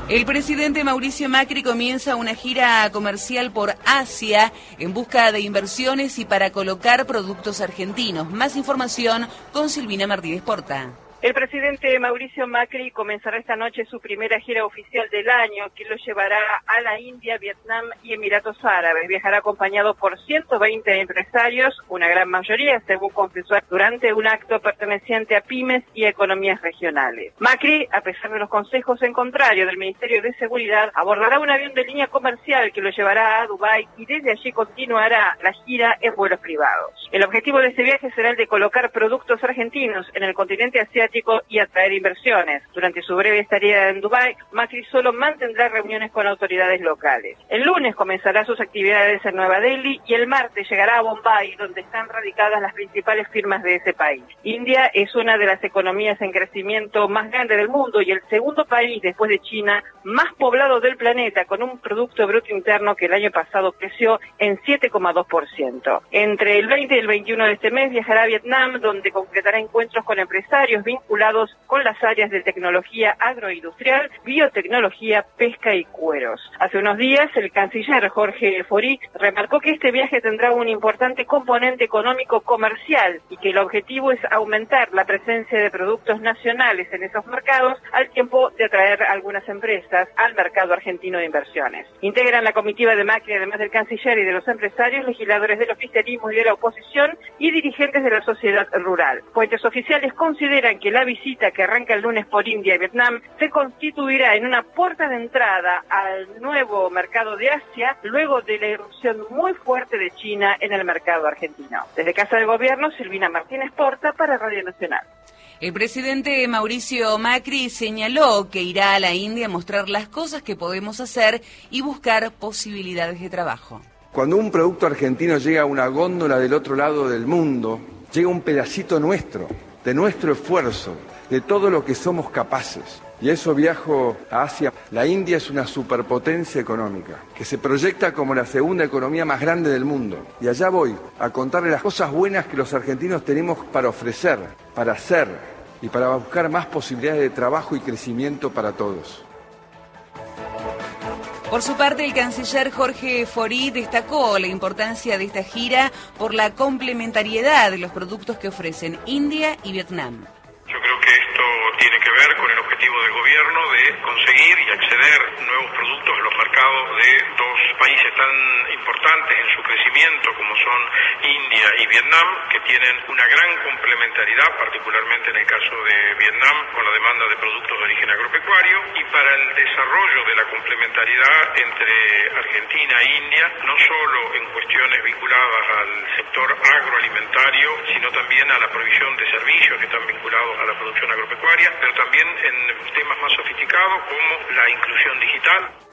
El presidente Mauricio Macri comienza una gira comercial por Asia en busca de inversiones y para colocar productos argentinos. Más información con Silvina Martínez Porta. El presidente Mauricio Macri comenzará esta noche su primera gira oficial del año, que lo llevará a la India, Vietnam y Emiratos Árabes. Viajará acompañado por 120 empresarios, una gran mayoría, según confesó durante un acto perteneciente a pymes y economías regionales. Macri, a pesar de los consejos en contrario del Ministerio de Seguridad, abordará un avión de línea comercial que lo llevará a Dubái y desde allí continuará la gira en vuelos privados. El objetivo de este viaje será el de colocar productos argentinos en el continente asiático y atraer inversiones. Durante su breve estadía en Dubái, Macri solo mantendrá reuniones con autoridades locales. El lunes comenzará sus actividades en Nueva Delhi y el martes llegará a Bombay, donde están radicadas las principales firmas de ese país. India es una de las economías en crecimiento más grande del mundo y el segundo país después de China más poblado del planeta, con un Producto Bruto Interno que el año pasado creció en 7,2%. Entre el 20 y el 21 de este mes viajará a Vietnam, donde concretará encuentros con empresarios vinculados con las áreas de tecnología agroindustrial, biotecnología, pesca y cueros. Hace unos días, el canciller Jorge Faury remarcó que este viaje tendrá un importante componente económico comercial y que el objetivo es aumentar la presencia de productos nacionales en esos mercados, al tiempo de atraer algunas empresas al mercado argentino de inversiones. Integran la comitiva de Macri, además del canciller y de los empresarios, legisladores del oficialismo y de la oposición y dirigentes de la sociedad rural. Fuentes oficiales consideran que la visita, que arranca el lunes por India y Vietnam, se constituirá en una puerta de entrada al nuevo mercado de Asia, luego de la irrupción muy fuerte de China en el mercado argentino. Desde Casa de Gobierno, Silvina Martínez Porta para Radio Nacional. El presidente Mauricio Macri señaló que irá a la India a mostrar las cosas que podemos hacer y buscar posibilidades de trabajo. Cuando un producto argentino llega a una góndola del otro lado del mundo, llega un pedacito nuestro, de nuestro esfuerzo, de todo lo que somos capaces. Y eso viajo a Asia. La India es una superpotencia económica, que se proyecta como la segunda economía más grande del mundo. Y allá voy a contarle las cosas buenas que los argentinos tenemos para ofrecer, para hacer y para buscar más posibilidades de trabajo y crecimiento para todos. Por su parte, el canciller Jorge Faury destacó la importancia de esta gira por la complementariedad de los productos que ofrecen India y Vietnam. Yo creo que esto tiene que ver con el objetivo del gobierno de conseguir y acceder nuevos productos a los mercados de dos países tan importantes en su crecimiento como son India y Vietnam, que tienen una gran complementariedad, particularmente en el caso de Vietnam, con la demanda de productos de origen agropecuario, y para el desarrollo de la complementariedad entre Argentina e India, no solo en cuestiones vinculadas al sector agroalimentario, sino también a la provisión de servicios que están vinculados a la producción agropecuaria, pero también en temas más sofisticados como la inclusión digital.